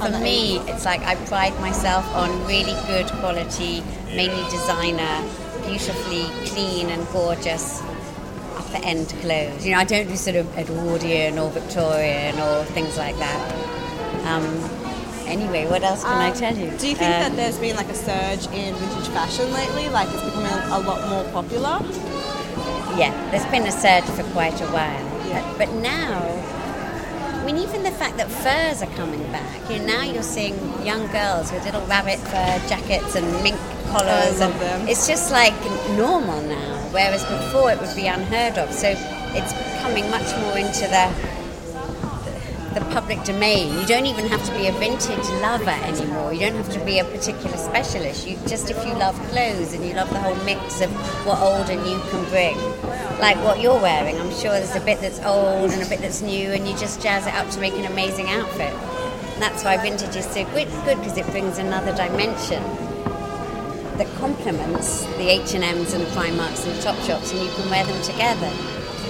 For me, it's like I pride myself on really good quality, mainly designer, beautifully clean and gorgeous upper end clothes. You know, I don't do sort of Edwardian or Victorian or things like that. Anyway, what else can I tell you? Do you think that there's been like a surge in vintage fashion lately? Like it's becoming a lot more popular? Yeah, there's been a surge for quite a while. Yeah. But now, I mean, even the fact that furs are coming back, you know, now you're seeing young girls with little rabbit fur jackets and mink collars. I love them. It's just like normal now, whereas before it would be unheard of. So it's coming much more into the public domain. You don't even have to be a vintage lover anymore. You don't have to be a particular specialist. If you love clothes and you love the whole mix of what old and new can bring. Like what you're wearing, I'm sure there's a bit that's old and a bit that's new, and you just jazz it up to make an amazing outfit. And that's why vintage is so good because it brings another dimension that complements the H&Ms and the Primarks and the Topshops, and you can wear them together.